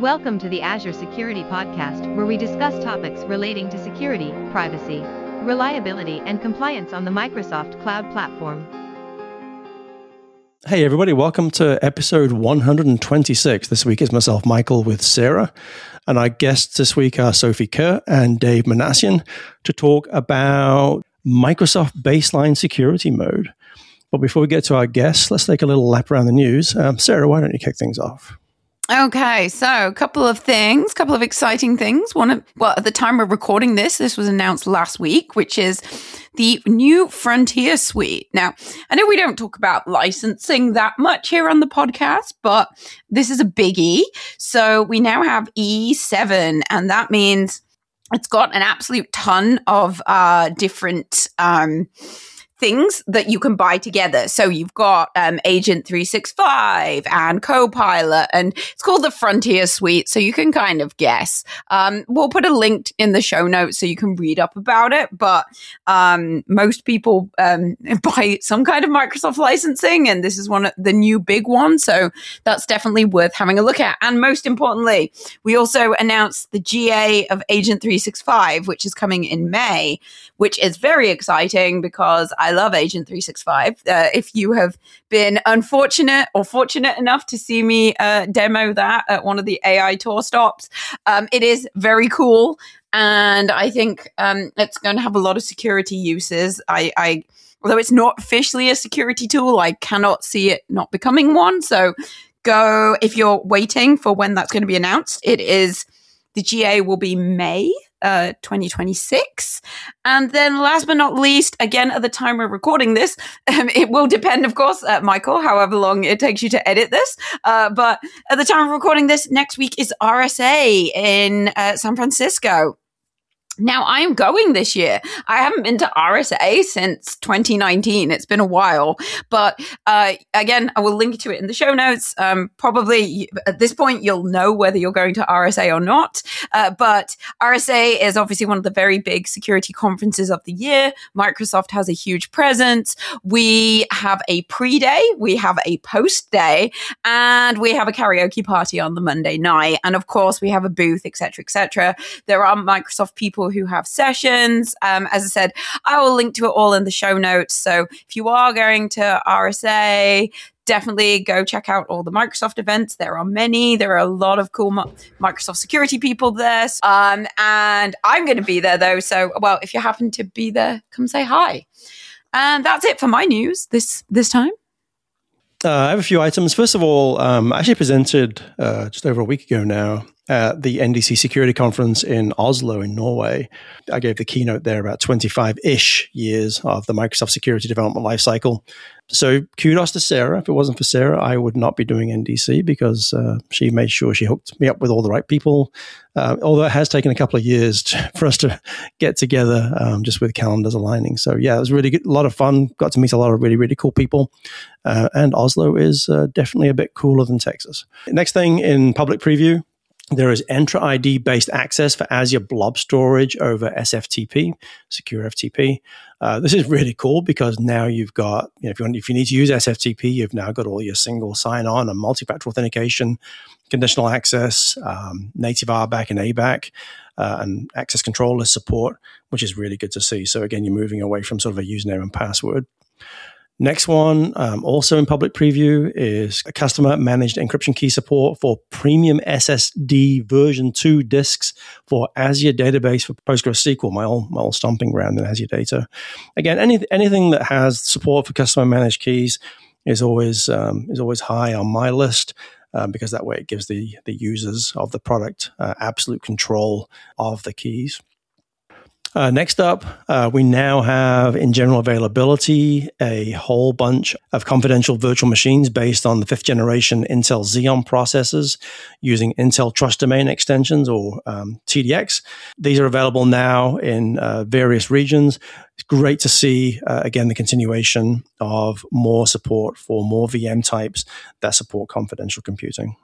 Welcome to the Azure Security Podcast, where we discuss topics relating to security, privacy, reliability, and compliance on the Microsoft Cloud Platform. Hey everybody, welcome to episode 126. This week is myself, Michael, with Sarah, and our guests this week are Sophie Kerr and Dave Manassian to talk about Microsoft Baseline Security Mode. But before we get to our guests, let's take a little lap around the news. Sarah, why don't you kick things off? Okay, so a couple of exciting things. At the time we're recording this was announced last week, which is the new Frontier Suite. Now, I know we don't talk about licensing that much here on the podcast, but this is a biggie. So we now have E7, and that means it's got an absolute ton of different things that you can buy together. So you've got Agent 365 and Copilot, and it's called the Frontier Suite. So you can kind of guess. We'll put a link in the show notes so you can read up about it. But most people buy some kind of Microsoft licensing, and this is one of the new big ones. So that's definitely worth having a look at. And most importantly, we also announced the GA of Agent 365, which is coming in May, which is very exciting because I love Agent 365. If you have been unfortunate or fortunate enough to see me demo that at one of the AI tour stops, it is very cool. And I think it's going to have a lot of security uses. Although it's not officially a security tool, I cannot see it not becoming one. So go, if you're waiting for when that's going to be announced, the GA will be May 2026. And then last but not least, again, at the time we're recording this, it will depend, of course, Michael, however long it takes you to edit this. But at the time of recording this, next week is RSA in San Francisco. Now, I am going this year. I haven't been to RSA since 2019. It's been a while. But again, I will link to it in the show notes. Probably at this point, you'll know whether you're going to RSA or not. But RSA is obviously one of the very big security conferences of the year. Microsoft has a huge presence. We have a pre-day, we have a post-day, and we have a karaoke party on the Monday night. And of course, we have a booth, et cetera, et cetera. There are Microsoft people who have sessions. As I said, I will link to it all in the show notes. So if you are going to RSA, definitely go check out all the Microsoft events. There are many. There are a lot of cool Microsoft security people there. And I'm going to be there though. So, well, if you happen to be there, come say hi. And that's it for my news this time. I have a few items. First of all, I actually presented just over a week ago now at the NDC Security Conference in Oslo in Norway. I gave the keynote there about 25-ish years of the Microsoft security development lifecycle. So kudos to Sarah. If it wasn't for Sarah, I would not be doing NDC because she made sure she hooked me up with all the right people. Although it has taken a couple of years for us to get together just with calendars aligning. So yeah, it was really good, a lot of fun. Got to meet a lot of really, really cool people. And Oslo is definitely a bit cooler than Texas. Next thing in public preview, there is Entra ID-based access for Azure Blob Storage over SFTP, Secure FTP. This is really cool because now you've got, if you need to use SFTP, you've now got all your single sign-on and multi-factor authentication, conditional access, native RBAC and ABAC, and access controller support, which is really good to see. So again, you're moving away from sort of a username and password. Next one, also in public preview, is a customer-managed encryption key support for premium SSD version 2 disks for Azure Database for PostgreSQL, my old stomping ground in Azure Data. Again, anything that has support for customer-managed keys is always high on my list because that way it gives the users of the product absolute control of the keys. Next up, we now have in general availability a whole bunch of confidential virtual machines based on the 5th generation Intel Xeon processors using Intel Trust Domain extensions or TDX. These are available now in various regions. It's great to see, again, the continuation of more support for more VM types that support confidential computing.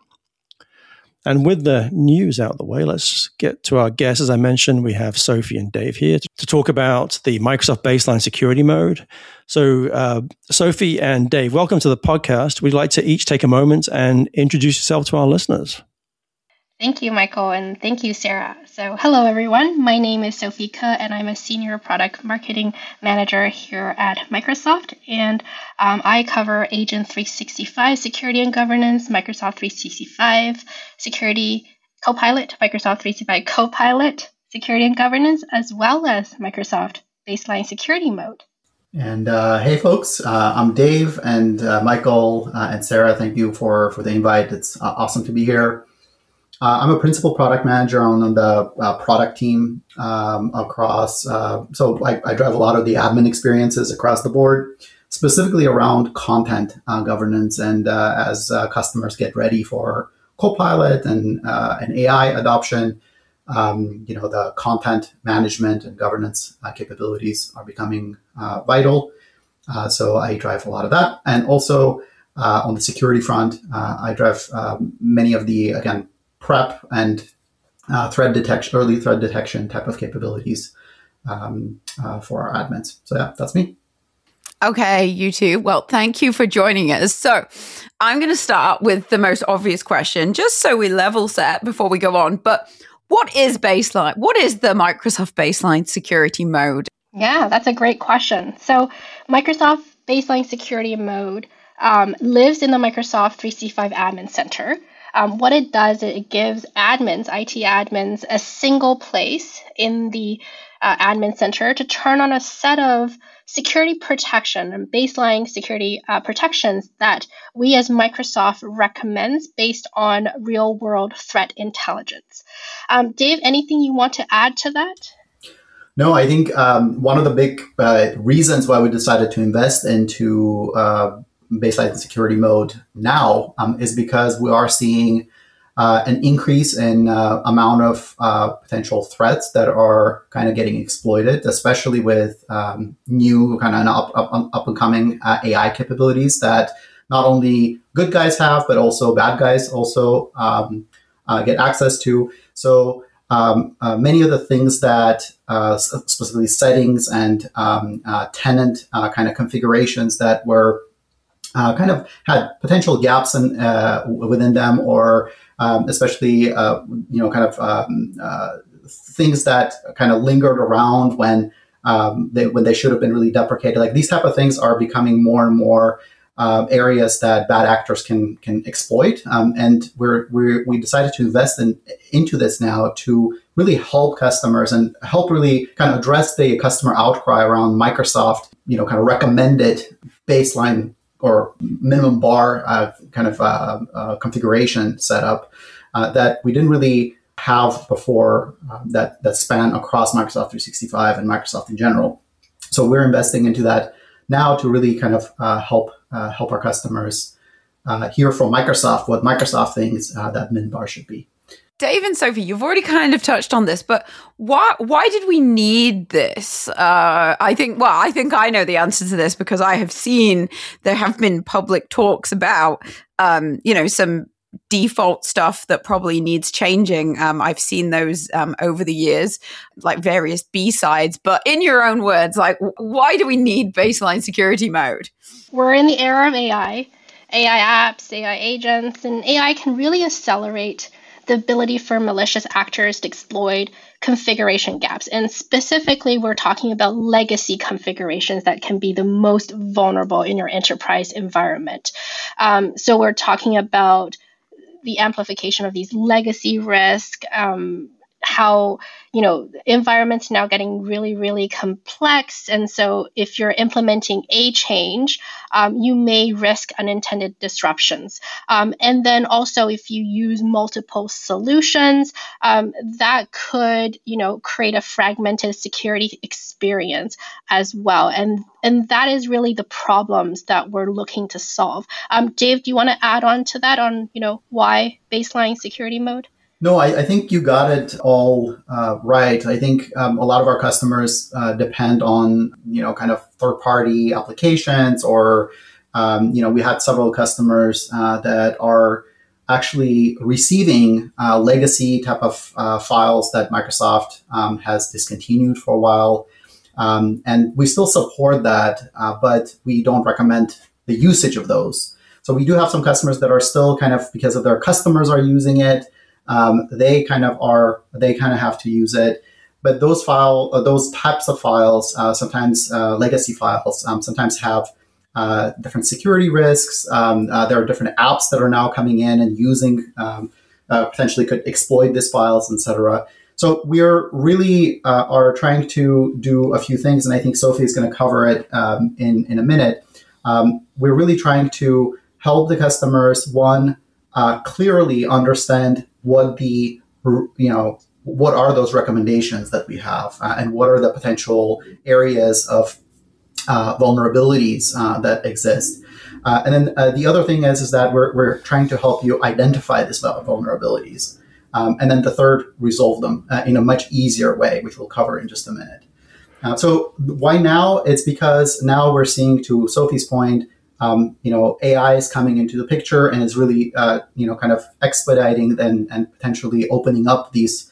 And with the news out of the way, let's get to our guests. As I mentioned, we have Sophie and Dave here to talk about the Microsoft Baseline Security Mode. So, Sophie and Dave, welcome to the podcast. We'd like to each take a moment and introduce yourself to our listeners. Thank you, Michael, and thank you, Sarah. So, hello, everyone. My name is Sofika, and I'm a Senior Product Marketing Manager here at Microsoft. And I cover Agent 365 Security and Governance, Microsoft 365 Security Copilot, Microsoft 365 Copilot Security and Governance, as well as Microsoft Baseline Security Mode. And hey, folks, I'm Dave, and Michael and Sarah, thank you for the invite. It's awesome to be here. I'm a principal product manager on the product team across. So I drive a lot of the admin experiences across the board, specifically around content governance. And as customers get ready for Copilot and AI adoption, the content management and governance capabilities are becoming vital. So I drive a lot of that. And also on the security front, I drive many of the, again, prep and early threat detection type of capabilities for our admins. So yeah, that's me. Okay, you two. Well, thank you for joining us. So I'm going to start with the most obvious question, just so we level set before we go on. But what is Baseline? What is the Microsoft Baseline Security Mode? Yeah, that's a great question. So Microsoft Baseline Security Mode lives in the Microsoft 365 Admin Center. What it does, it gives admins, IT admins, a single place in the admin center to turn on a set of security protection and baseline security protections that we as Microsoft recommends based on real world threat intelligence. Dave, anything you want to add to that? No, I think one of the big reasons why we decided to invest into Baseline Security Mode now is because we are seeing an increase in amount of potential threats that are kind of getting exploited, especially with new kind of up and coming AI capabilities that not only good guys have, but also bad guys also get access to. So many of the things that specifically settings and tenant kind of configurations that were kind of had potential gaps within them, or especially things that kind of lingered around when they should have been really deprecated. Like these type of things are becoming more and more areas that bad actors can exploit, and we decided to invest into this now to really help customers and help really kind of address the customer outcry around Microsoft, kind of recommended baseline or minimum bar configuration setup that we didn't really have before that span across Microsoft 365 and Microsoft in general. So we're investing into that now to really kind of help our customers hear from Microsoft what Microsoft thinks that min bar should be. Dave and Sophie, you've already kind of touched on this, but why did we need this? I think I know the answer to this because I have seen there have been public talks about, some default stuff that probably needs changing. I've seen those over the years, like various B-sides. But in your own words, like, why do we need baseline security mode? We're in the era of AI apps, AI agents, and AI can really accelerate the ability for malicious actors to exploit configuration gaps. And specifically, we're talking about legacy configurations that can be the most vulnerable in your enterprise environment. So we're talking about the amplification of these legacy risks, how, environments now getting really, really complex. And so if you're implementing a change, you may risk unintended disruptions. And then also if you use multiple solutions, that could, create a fragmented security experience as well. And that is really the problems that we're looking to solve. Dave, do you want to add on to that on, why baseline security mode? No, I think you got it all right. I think a lot of our customers depend on, kind of third-party applications, or, we had several customers that are actually receiving legacy type of files that Microsoft has discontinued for a while. And we still support that, but we don't recommend the usage of those. So we do have some customers that are still kind of, because of their customers are using it, they kind of have to use it. But those types of files, sometimes legacy files, sometimes have different security risks. There are different apps that are now coming in and using potentially could exploit these files, etc. So we're really are trying to do a few things, and I think Sophie is going to cover it in a minute. We're really trying to help the customers, one, clearly understand what what are those recommendations that we have, and what are the potential areas of vulnerabilities that exist. And then the other thing is that we're trying to help you identify these vulnerabilities. And then the third, resolve them in a much easier way, which we'll cover in just a minute. So why now? It's because now we're seeing, to Sophie's point, AI is coming into the picture and is really, kind of expediting and potentially opening up these,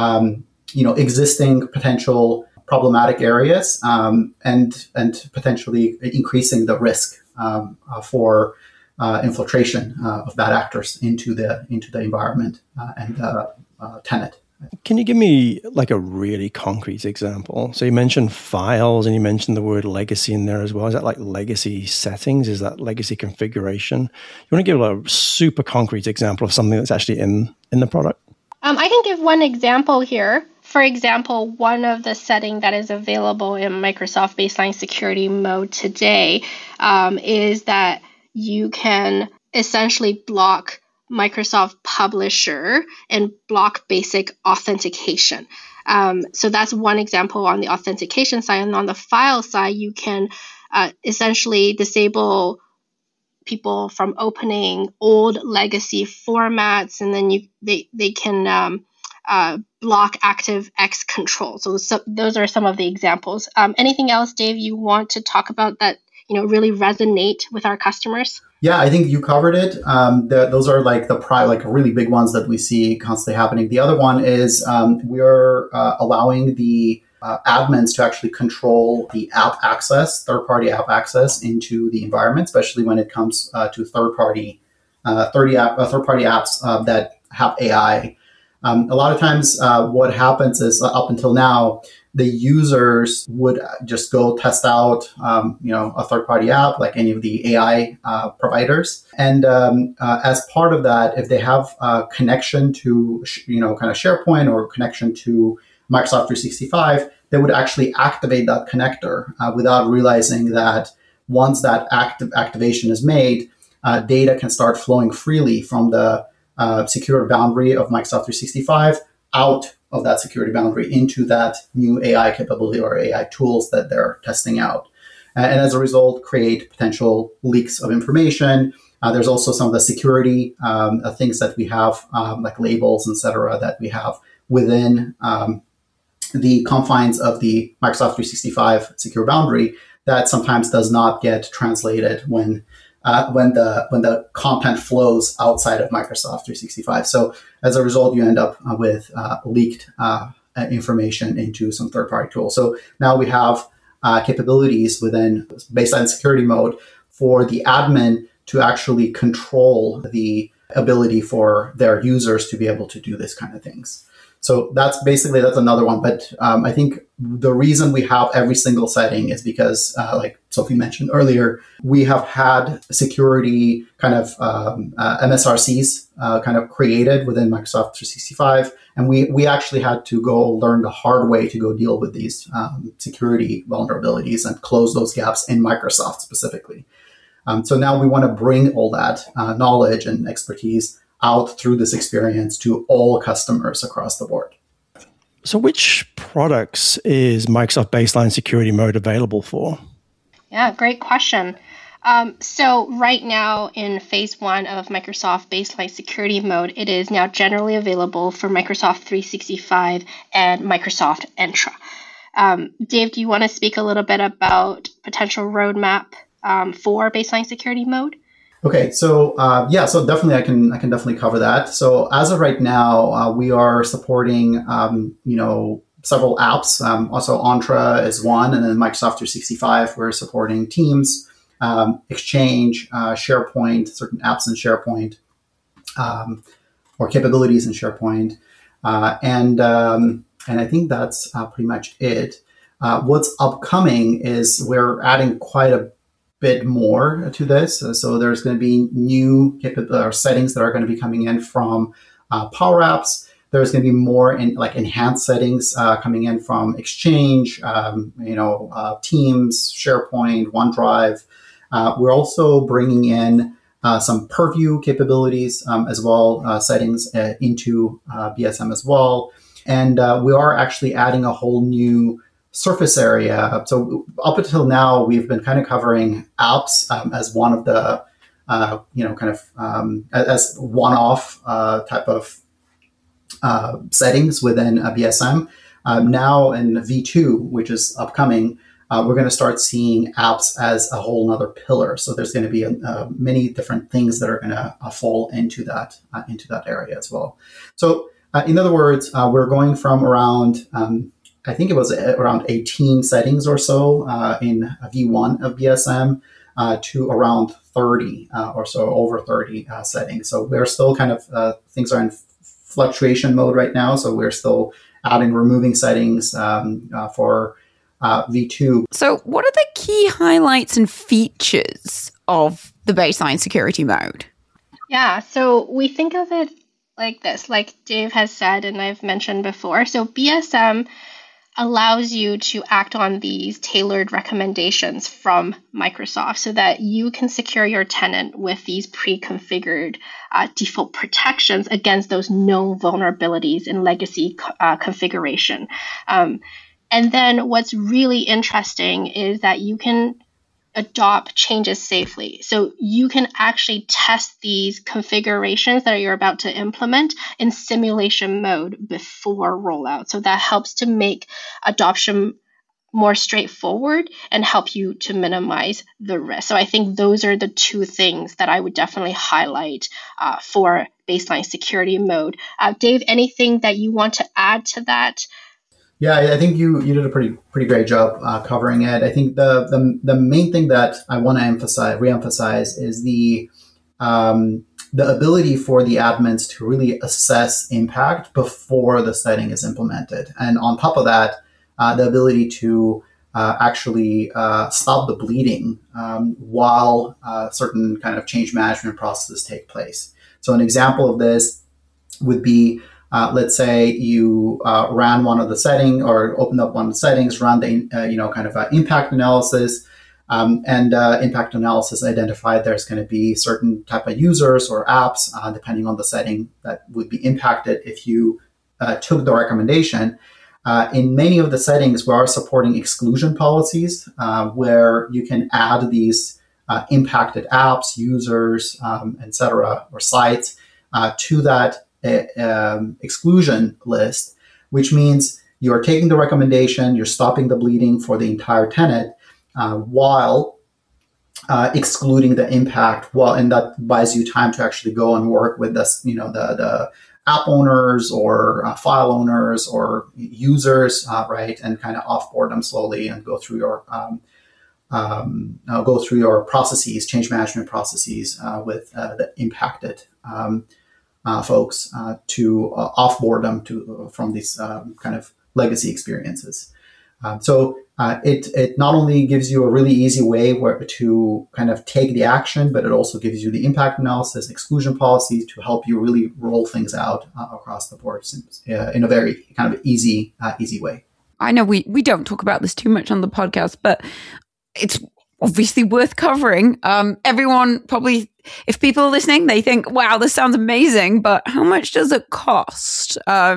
existing potential problematic areas, and potentially increasing the risk for infiltration of bad actors into the environment and tenant. Can you give me like a really concrete example? So you mentioned files and you mentioned the word legacy in there as well. Is that like legacy settings? Is that legacy configuration? You want to give a super concrete example of something that's actually in the product? I can give one example here. For example, one of the settings that is available in Microsoft Baseline Security Mode today is that you can essentially block Microsoft Publisher and block basic authentication. So that's one example on the authentication side. And on the file side, you can essentially disable people from opening old legacy formats, and then they can block ActiveX control. So those are some of the examples. Anything else, Dave, you want to talk about that really resonate with our customers? Yeah, I think you covered it. Those are like really big ones that we see constantly happening. The other one is we're allowing the admins to actually control the app access, third-party app access into the environment, especially when it comes to third-party apps that have AI. A lot of times what happens is up until now, the users would just go test out, a third-party app like any of the AI providers. And as part of that, if they have a connection to, kind of SharePoint or connection to Microsoft 365, they would actually activate that connector without realizing that once that activation is made, data can start flowing freely from the secure boundary of Microsoft 365 out of that security boundary into that new AI capability or AI tools that they're testing out. And as a result, create potential leaks of information. There's also some of the security things that we have, like labels, et cetera, that we have within the confines of the Microsoft 365 secure boundary that sometimes does not get translated when the content flows outside of Microsoft 365. So as a result, you end up with leaked information into some third-party tool. So now we have capabilities within Baseline Security Mode for the admin to actually control the ability for their users to be able to do this kind of things. So that's another one. But I think the reason we have every single setting is because, like Sophie mentioned earlier, we have had security kind of MSRCs kind of created within Microsoft 365. And we actually had to go learn the hard way to go deal with these security vulnerabilities and close those gaps in Microsoft specifically. So now we want to bring all that knowledge and expertise out through this experience to all customers across the board. So which products is Microsoft Baseline Security Mode available for? Yeah, great question. So right now in phase 1 of Microsoft Baseline Security Mode, it is now generally available for Microsoft 365 and Microsoft Entra. Dave, do you want to speak a little bit about potential roadmap for Baseline Security Mode? Okay, so so definitely I can definitely cover that. So as of right now, we are supporting several apps. Also, Entra is one, and then Microsoft 365 we're supporting Teams, Exchange, SharePoint, certain apps in SharePoint. or capabilities in SharePoint. And I think that's pretty much it. What's upcoming is we're adding quite a bit more to this. So there's going to be new settings that are going to be coming in from Power Apps. There's going to be more enhanced settings coming in from Exchange, Teams, SharePoint, OneDrive. We're also bringing in some Purview capabilities as well, settings into BSM as well. And we are actually adding a whole new surface area. So up until now, we've been kind of covering apps as one of the, as one-off type of settings within BSM. Now in V2, which is upcoming, we're going to start seeing apps as a whole nother pillar. So there's going to be many different things that are going to fall into that area as well. So in other words, we're going from around, I think it was around 18 settings or so in V1 of BSM to around 30 or so, over 30 settings. So we're still kind of, things are in fluctuation mode right now. So we're still adding, removing settings for V2. So what are the key highlights and features of the baseline security mode? Yeah, so we think of it like this, like Dave has said and I've mentioned before. So BSM allows you to act on these tailored recommendations from Microsoft so that you can secure your tenant with these pre-configured default protections against those known vulnerabilities in legacy configuration. And then what's really interesting is that you can adopt changes safely. So you can actually test these configurations that you're about to implement in simulation mode before rollout. So that helps to make adoption more straightforward and help you to minimize the risk. So I think those are the two things that I would definitely highlight for baseline security mode. Dave, anything that you want to add to that? Yeah, I think you did a pretty great job covering it. I think the main thing that I want to reemphasize is the ability for the admins to really assess impact before the setting is implemented, and on top of that, the ability to actually stop the bleeding while certain kind of change management processes take place. So an example of this would be, let's say you ran one of the settings or opened up one of the settings, run the impact analysis, and impact analysis identified there's going to be certain type of users or apps, depending on the setting, that would be impacted if you took the recommendation. In many of the settings, we are supporting exclusion policies where you can add these impacted apps, users, etc., or sites to that exclusion list, which means you're taking the recommendation, you're stopping the bleeding for the entire tenant while excluding the impact. And that buys you time to actually go and work with the app owners or file owners or users, right, and kind of offboard them slowly and go through your processes, change management processes with the impacted folks to offboard them from these kind of legacy experiences. So it not only gives you a really easy way to kind of take the action, but it also gives you the impact analysis, exclusion policies to help you really roll things out across the board in a very kind of easy way. I know we don't talk about this too much on the podcast, but it's obviously worth covering. Everyone probably, if people are listening, they think, wow, this sounds amazing, but how much does it cost?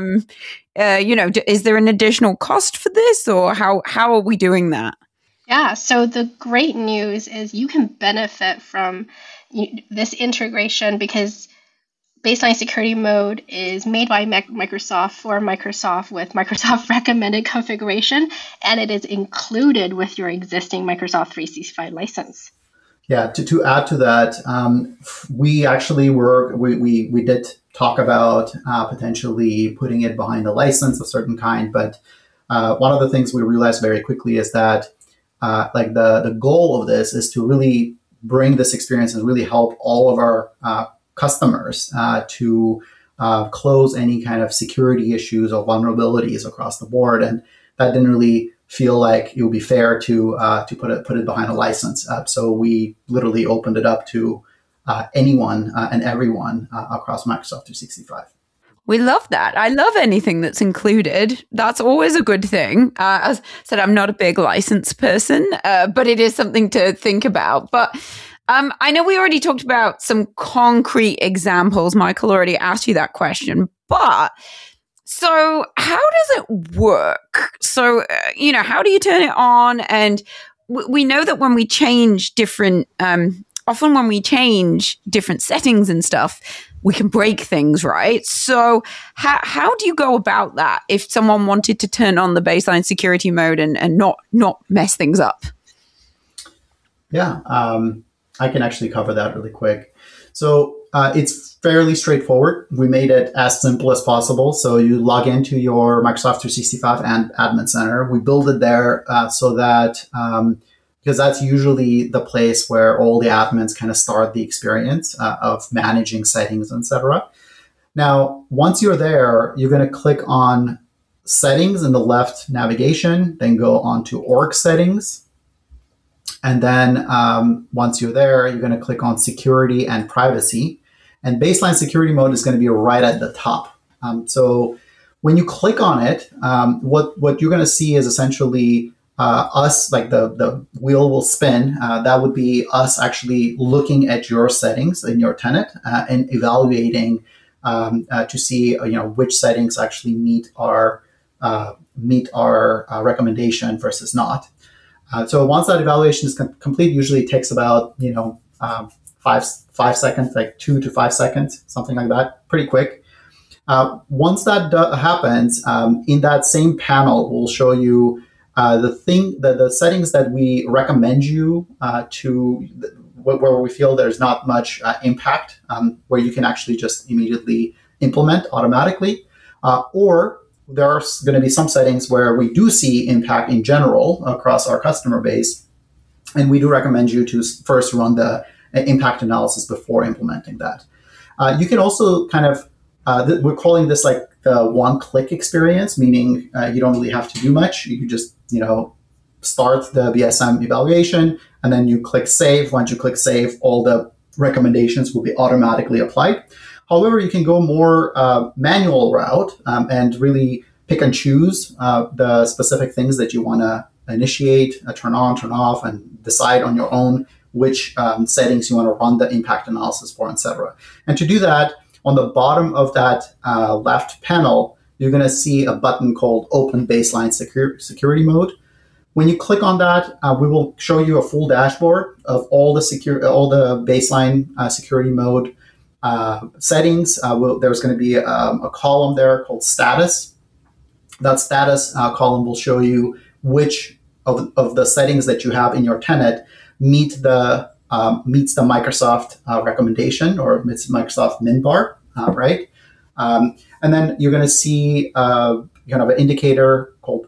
Is there an additional cost for this, or how are we doing that? Yeah, so the great news is you can benefit from this integration because baseline security mode is made by Microsoft for Microsoft with Microsoft recommended configuration, and it is included with your existing Microsoft 365 license. Yeah, to add to that, we actually we did talk about potentially putting it behind a license of certain kind, but one of the things we realized very quickly is that the goal of this is to really bring this experience and really help all of our customers to close any kind of security issues or vulnerabilities across the board. And that didn't really feel like it would be fair to put it behind a license. So we literally opened it up to anyone and everyone across Microsoft 365. We love that. I love anything that's included. That's always a good thing. As I said, I'm not a big license person, but it is something to think about. But I know we already talked about some concrete examples. Michael already asked you that question. But so how does it work? So, how do you turn it on? And we know that when we change different, often when we change different settings and stuff, we can break things, right? So how do you go about that if someone wanted to turn on the baseline security mode and not mess things up? Yeah, I can actually cover that really quick. So it's fairly straightforward. We made it as simple as possible. So you log into your Microsoft 365 and Admin Center. We build it there so that because that's usually the place where all the admins kind of start the experience of managing settings, etc. Now, once you're there, you're going to click on Settings in the left navigation, then go on to Org Settings. And then once you're there, you're going to click on Security and Privacy. And Baseline Security Mode is going to be right at the top. So when you click on it, what you're going to see is essentially us, like the wheel will spin. That would be us actually looking at your settings in your tenant and evaluating to see which settings actually meet our recommendation versus not. So once that evaluation is complete, usually it takes about 5 seconds, like 2 to 5 seconds, something like that, pretty quick. Once that happens, in that same panel, we'll show you the settings that we recommend you to, where we feel there's not much impact, where you can actually just immediately implement automatically, or there's going to be some settings where we do see impact in general across our customer base, and we do recommend you to first run the impact analysis before implementing that. You can also kind of, we're calling this like the one-click experience, meaning you don't really have to do much. You just start the BSM evaluation, and then you click Save. Once you click Save, all the recommendations will be automatically applied. However, you can go more manual route and really pick and choose the specific things that you want to initiate, turn on, turn off, and decide on your own which settings you want to run the impact analysis for, etc. And to do that, on the bottom of that left panel, you're going to see a button called Open Baseline Security Mode. When you click on that, we will show you a full dashboard of all the baseline security mode settings. There's going to be a column there called Status. That Status column will show you which of the settings that you have in your tenant meets the Microsoft recommendation, or meets Microsoft MinBar, right? And then you're going to see kind of an indicator called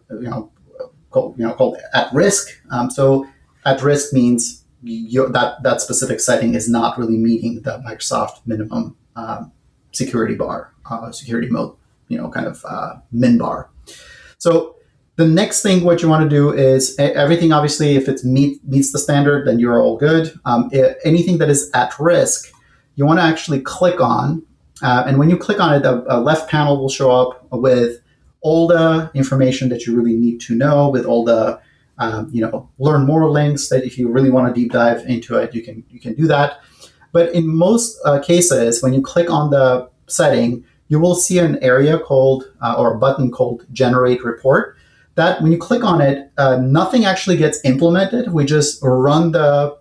at risk. So at risk means that specific setting is not really meeting the Microsoft minimum security bar, security mode, kind of MinBar. So the next thing what you want to do is everything, obviously, if it meets the standard, then you're all good. Anything that is at risk, you want to actually click on. And when you click on it, a left panel will show up with all the information that you really need to know, with all the learn more links that if you really want to deep dive into it, you can do that. But in most cases, when you click on the setting, you will see an area called or a button called Generate Report. That when you click on it, nothing actually gets implemented. We just run the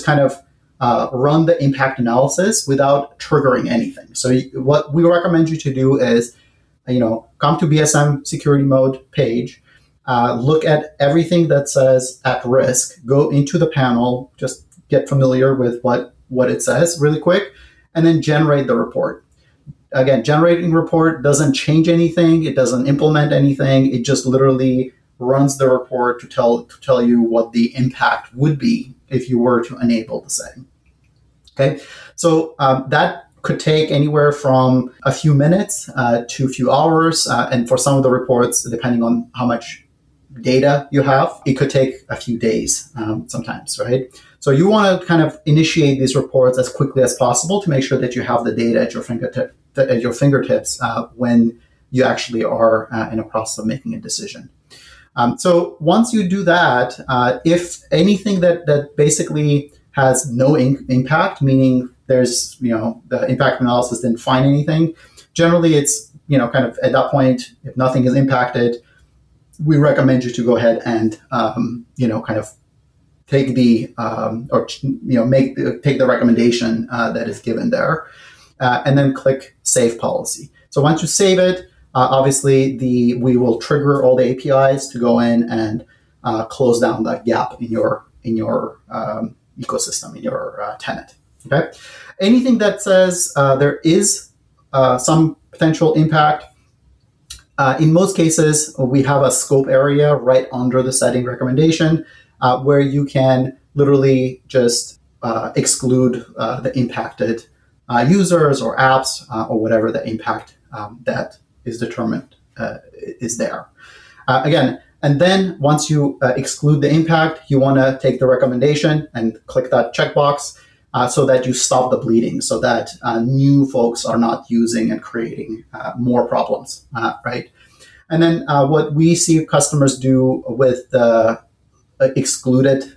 impact analysis without triggering anything. So what we recommend you to do is, come to BSM security mode page, look at everything that says at risk, go into the panel, just get familiar with what it says really quick, and then generate the report. Again, generating report doesn't change anything. It doesn't implement anything. It just literally runs the report to tell you what the impact would be if you were to enable the setting. Okay, so that could take anywhere from a few minutes to a few hours. And for some of the reports, depending on how much data you have, it could take a few days sometimes, right? So you want to kind of initiate these reports as quickly as possible to make sure that you have the data at your fingertips when you actually are in a process of making a decision. So once you do that, if anything that basically has no impact, meaning there's, the impact analysis didn't find anything, generally it's, kind of at that point, if nothing is impacted, we recommend you to go ahead and, kind of take the, take the recommendation that is given there, and then click Save Policy. So once you save it, obviously we will trigger all the APIs to go in and close down that gap in your ecosystem, in your tenant. Okay. Anything that says there is some potential impact, in most cases, we have a scope area right under the setting recommendation where you can literally just exclude the impacted users or apps or whatever the impact that is determined is there. Again, and then once you exclude the impact, you want to take the recommendation and click that checkbox so that you stop the bleeding, so that new folks are not using and creating more problems, right? And then what we see customers do with the excluded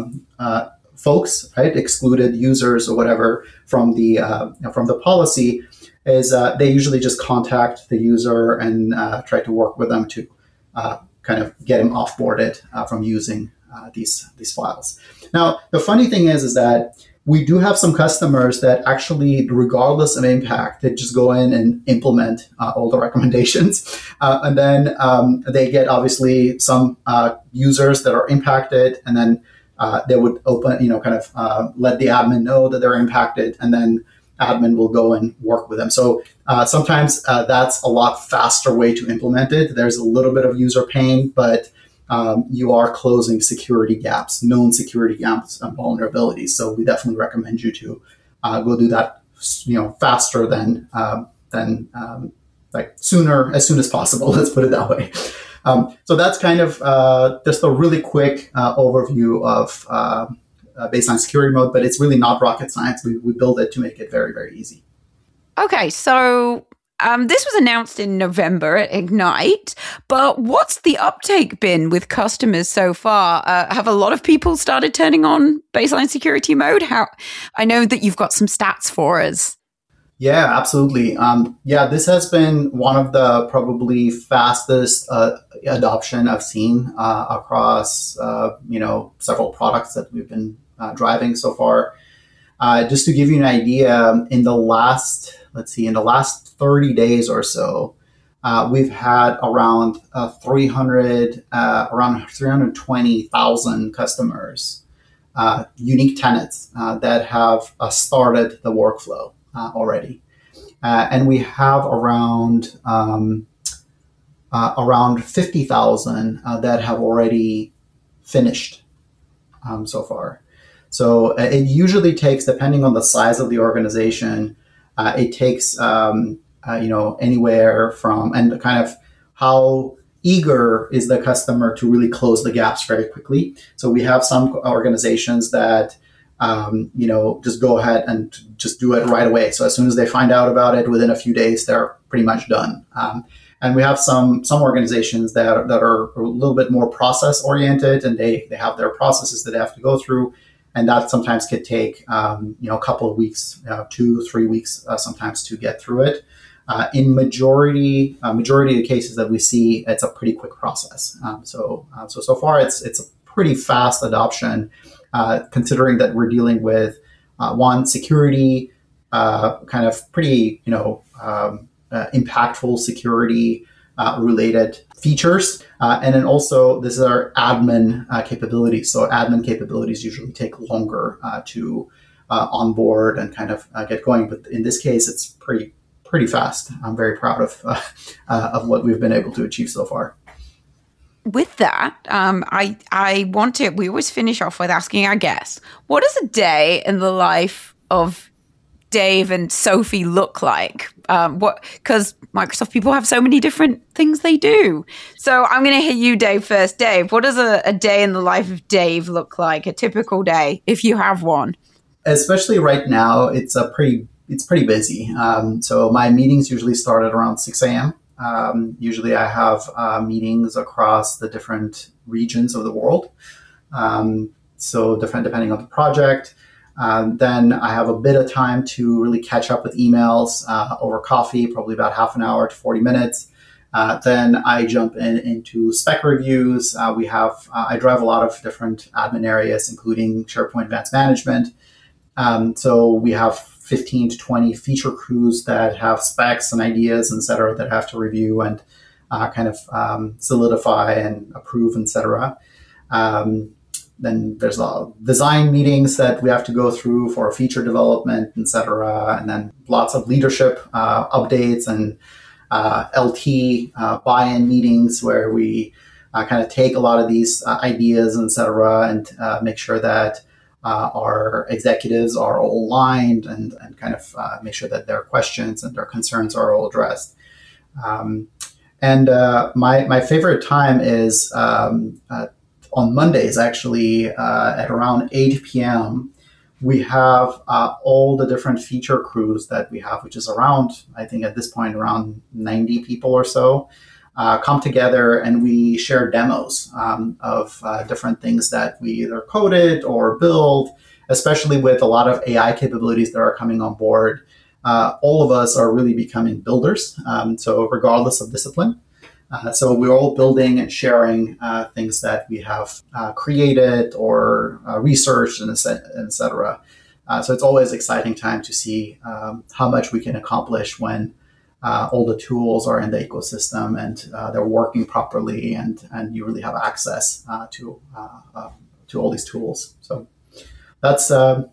folks, right, excluded users or whatever from the policy, is they usually just contact the user and try to work with them to kind of get them offboarded from using these files. Now, the funny thing is that we do have some customers that actually, regardless of impact, they just go in and implement all the recommendations. And then they get obviously some users that are impacted, and then they would open, let the admin know that they're impacted, and then admin will go and work with them. So sometimes that's a lot faster way to implement it. There's a little bit of user pain, but you are closing security gaps, known security gaps and vulnerabilities. So we definitely recommend you to go do that, faster than as soon as possible. Let's put it that way. So that's kind of just a really quick overview of baseline security mode, but it's really not rocket science. We build it to make it very, very easy. Okay, so this was announced in November at Ignite, but what's the uptake been with customers so far? Have a lot of people started turning on baseline security mode? I know that you've got some stats for us. Yeah, absolutely. This has been one of the probably fastest adoption I've seen across several products that we've been driving so far. Just to give you an idea, in the last 30 days or so, we've had around 320,000 customers, unique tenants that have started the workflow already, and we have around 50,000 that have already finished so far. So it usually takes, depending on the size of the organization, it takes anywhere from, and kind of how eager is the customer to really close the gaps very quickly. So we have some organizations that just go ahead and just do it right away. So as soon as they find out about it, within a few days, they're pretty much done. And we have some organizations that are a little bit more process oriented, and they have their processes that they have to go through. And that sometimes could take, a couple of weeks, 2-3 weeks, sometimes to get through it. In majority of the cases that we see, it's a pretty quick process. So far, it's a pretty fast adoption, considering that we're dealing with one, security, kind of pretty, impactful security related features. And then also, this is our admin capabilities. So admin capabilities usually take longer to onboard and kind of get going. But in this case, it's pretty fast. I'm very proud of what we've been able to achieve so far. With that, we always finish off with asking our guests, what is a day in the life of Dave and Sophie look like? Because Microsoft people have so many different things they do. So I'm going to hit you, Dave, first. Dave, what does a day in the life of Dave look like? A typical day, if you have one? Especially right now, it's pretty busy. So my meetings usually start at around 6 a.m. Usually I have meetings across the different regions of the world. So depending on the project. Then I have a bit of time to really catch up with emails over coffee, probably about half an hour to 40 minutes. Then I jump into spec reviews. I drive a lot of different admin areas, including SharePoint Advanced Management. So we have 15 to 20 feature crews that have specs and ideas, et cetera, that have to review and solidify and approve, et cetera. Then there's design meetings that we have to go through for feature development, et cetera. And then lots of leadership updates and LT buy-in meetings where we kind of take a lot of these ideas, et cetera, and make sure that our executives are all aligned and kind of make sure that their questions and their concerns are all addressed. My favorite time is on Mondays, actually, at around 8 p.m., we have all the different feature crews that we have, which is around, I think at this point, around 90 people or so, come together and we share demos of different things that we either coded or build, especially with a lot of AI capabilities that are coming on board. All of us are really becoming builders, so regardless of discipline. So we're all building and sharing things that we have created or researched, and et cetera. So it's always an exciting time to see how much we can accomplish when all the tools are in the ecosystem and they're working properly, and you really have access to all these tools. So that's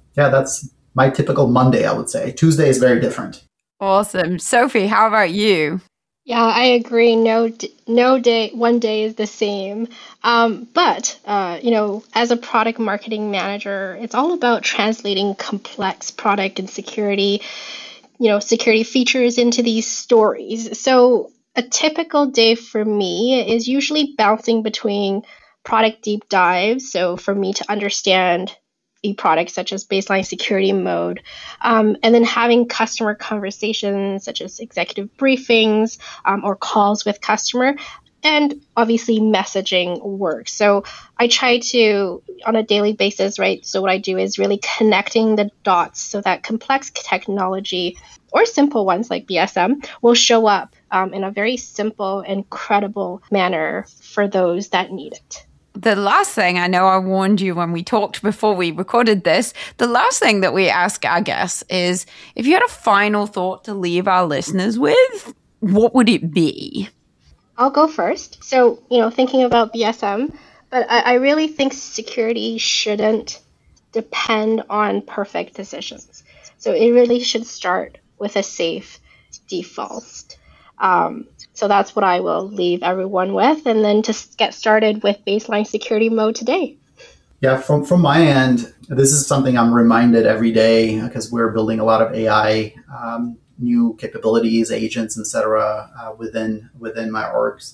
my typical Monday, I would say. Tuesday is very different. Awesome. Sophie, how about you? Yeah, I agree. No day, one day is the same. But as a product marketing manager, it's all about translating complex product and security features into these stories. So a typical day for me is usually bouncing between product deep dives. So for me to understand a product such as baseline security mode, and then having customer conversations such as executive briefings or calls with customer, and obviously messaging work. So I try to, on a daily basis, right? So what I do is really connecting the dots so that complex technology or simple ones like BSM will show up in a very simple and credible manner for those that need it. The last thing, I know I warned you when we talked before we recorded this, the last thing that we ask our guests is, if you had a final thought to leave our listeners with, what would it be? I'll go first. So, thinking about BSM, but I really think security shouldn't depend on perfect decisions. So it really should start with a safe default. So that's what I will leave everyone with, and then to get started with baseline security mode today. Yeah, from my end, this is something I'm reminded every day because we're building a lot of AI, new capabilities, agents, et cetera, within my orgs.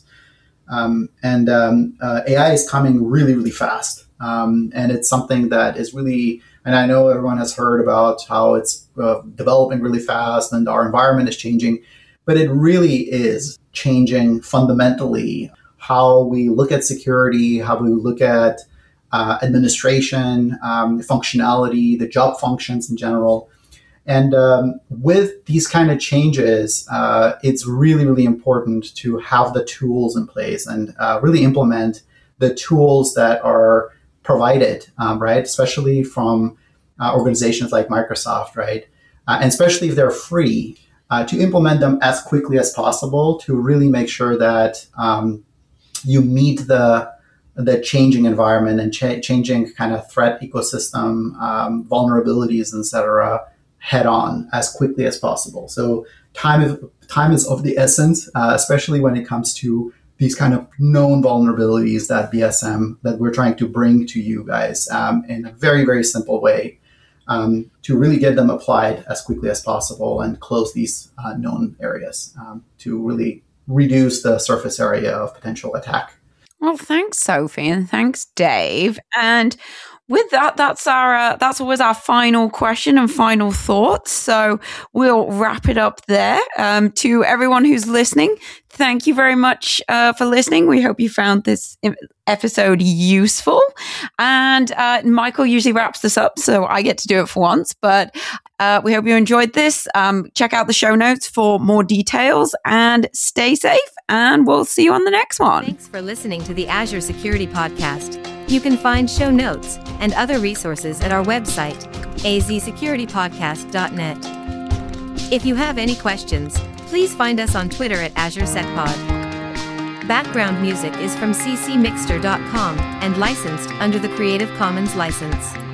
AI is coming really, really fast. And it's something that is really, and I know everyone has heard about how it's developing really fast and our environment is changing, but it really is changing fundamentally how we look at security, how we look at administration, functionality, the job functions in general. And with these kind of changes, it's really, really important to have the tools in place and really implement the tools that are provided, right? Especially from organizations like Microsoft, right? And especially if they're free, to implement them as quickly as possible to really make sure that you meet the changing environment and changing kind of threat ecosystem, vulnerabilities, et cetera, head on as quickly as possible. So time is of the essence, especially when it comes to these kind of known vulnerabilities that BSM that we're trying to bring to you guys in a very, very simple way. to really get them applied as quickly as possible and close these known areas to really reduce the surface area of potential attack. Well, thanks, Sophie, and thanks, Dave. And with that, that's always our final question and final thoughts. So we'll wrap it up there. To everyone who's listening, thank you very much for listening. We hope you found this episode useful. And Michael usually wraps this up, so I get to do it for once. But we hope you enjoyed this. Check out the show notes for more details and stay safe. And we'll see you on the next one. Thanks for listening to the Azure Security Podcast. You can find show notes and other resources at our website, azsecuritypodcast.net. If you have any questions, please find us on Twitter at AzureSecPod. Background music is from ccmixter.com and licensed under the Creative Commons license.